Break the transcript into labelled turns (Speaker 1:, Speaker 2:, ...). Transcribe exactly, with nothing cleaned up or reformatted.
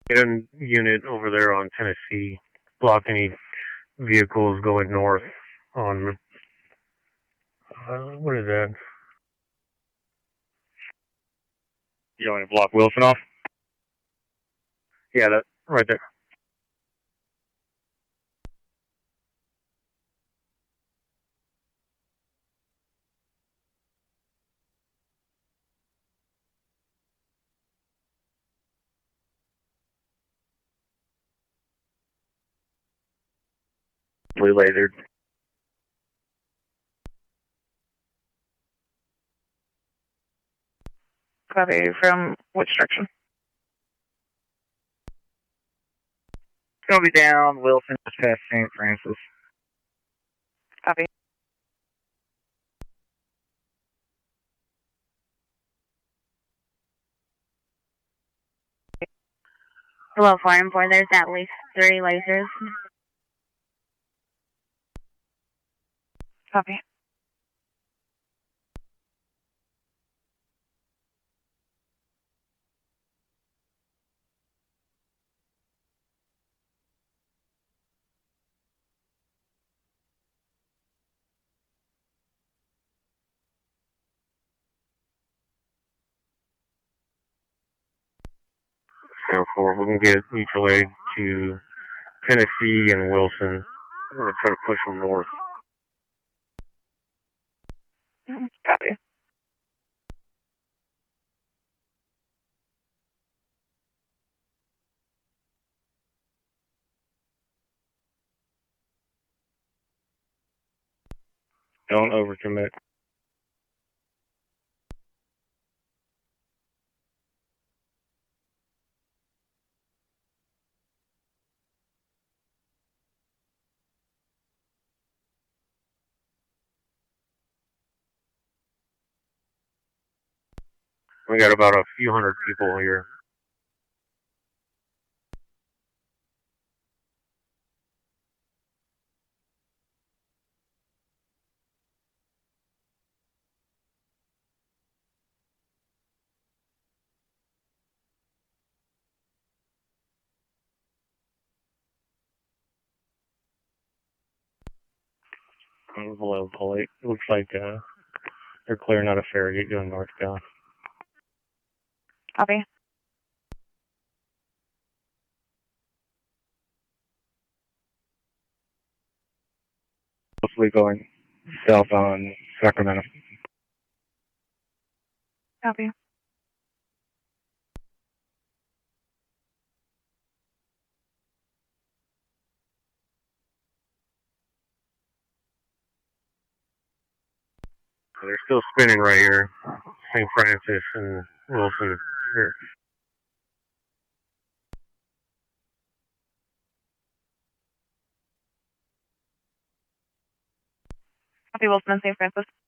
Speaker 1: Get a unit over there on Tennessee. Block any vehicles going north on, uh, what is that? You want to block Wilson off? Yeah, that right there. Blue lasered.
Speaker 2: Copy. From which direction?
Speaker 3: It's going to be down Wilson just past Saint Francis.
Speaker 2: Copy.
Speaker 4: Hello, four and four. There's at least three lasers.
Speaker 2: Copy.
Speaker 1: Therefore, we can get mutual aid to Tennessee and Wilson. We're going to try to push them north.
Speaker 2: Copy.
Speaker 1: Don't overcommit. We got about a few hundred people here. Below Polite. It looks like uh, they're clearing out a Farragut going northbound.
Speaker 2: Copy.
Speaker 3: Hopefully going south on Sacramento.
Speaker 2: Copy.
Speaker 1: They're still spinning right here. Saint Francis and Wilson here.
Speaker 2: Copy. Wilson and Saint Francis.